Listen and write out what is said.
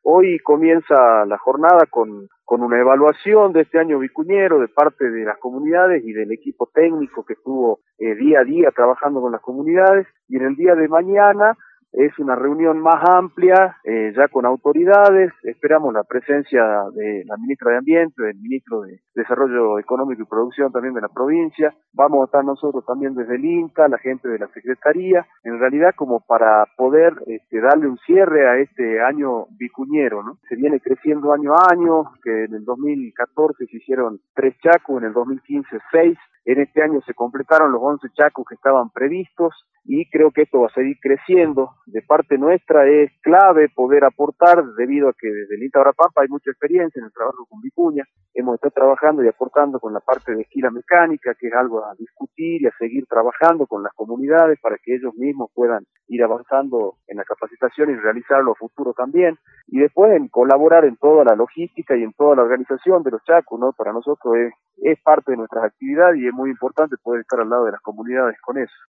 Hoy comienza la jornada con una evaluación de este año vicuñero de parte de las comunidades y del equipo técnico que estuvo día a día trabajando con las comunidades, y en el día de mañana es una reunión más amplia, ya con autoridades. Esperamos la presencia de la ministra de Ambiente, del ministro de Desarrollo Económico y Producción también de la provincia. Vamos a estar nosotros también desde el INCA, la gente de la Secretaría, en realidad como para poder darle un cierre a este año vicuñero, ¿no? Se viene creciendo año a año, que en el 2014 se hicieron 3 chacos, en el 2015 6, en este año se completaron los 11 chacos que estaban previstos, y creo que esto va a seguir creciendo. De parte nuestra es clave poder aportar, debido a que desde el INTA Pampa hay mucha experiencia en el trabajo con vicuña. Hemos estado trabajando y aportando con la parte de esquila mecánica, que es algo a discutir y a seguir trabajando con las comunidades para que ellos mismos puedan ir avanzando en la capacitación y realizarlo a futuro también. Y después en colaborar en toda la logística y en toda la organización de los chacos, ¿no? Para nosotros es parte de nuestras actividades y es muy importante poder estar al lado de las comunidades con eso.